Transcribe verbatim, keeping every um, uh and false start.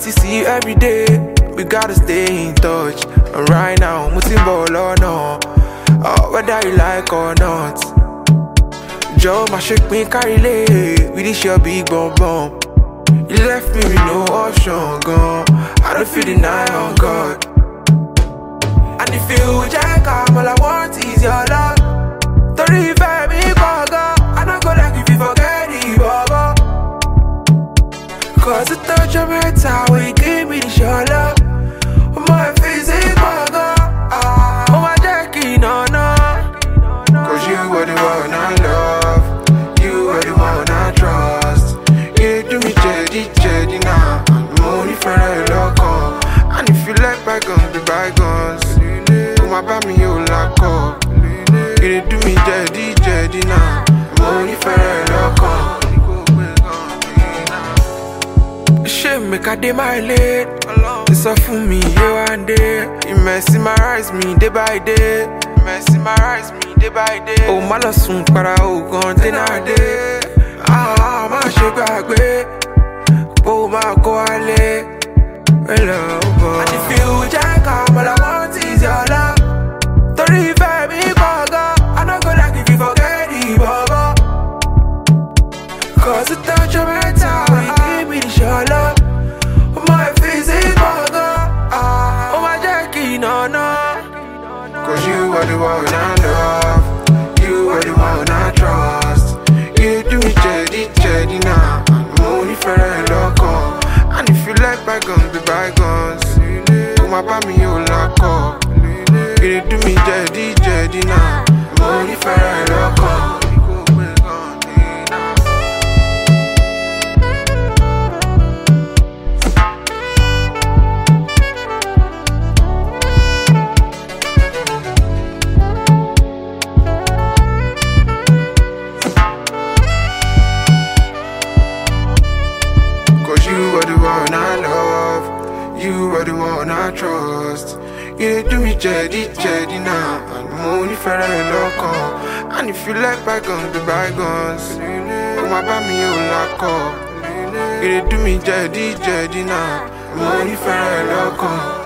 still see you every day. We gotta stay in touch. And right now, mutin ball or no, uh, whether you like or not. Joe, my shake me carry lay with this your big bum bum. You left me with no option, gone. I don't feel the night on God. And if you jack up, all I want is your love. Don't revive me, bugger. I don't go like if you forget it, bugger. Cause the touch of my time when you give me this your love. My face is bugger. Ah, oh my Jackie, no, no. Cause you were the one I love. You were the one I trust. You do me jedi, jedi now. I'm only for a local. And if you like bygones, be bygones. Come about me, you lock up. You do me jedi, jedi now. I'm only for a local. Shame make a day my late. It's up for me, you and day. You mesmerize me day by day. Mesmerize me day by day. Oh, my love soon, but I will go on day. Ah, my sugar, baby. Oh, my koale. Hello, boy. And if you jack up, all I want is your love. Don't revive me, bugger. I don't go like if you forget it, bugger. Cause the touch of my time, you give me this your love. My face is bugger. Ah, oh, my Jackie, no, no. Cause you are the one I love. You are the one I trust. You do me jedi, jedi now. I'm only for a local. And if you like bygones, be bygones. Come about me, you lock up. You do me jedi, jedi now. I'm only for a local. You are the one I love. You are the one I trust. You do me jedi, jedi now. I'm only for a local. And if you like bygones, be bygones. Come about me, you lock up. You do me jedi, jedi now. I'm only for a local.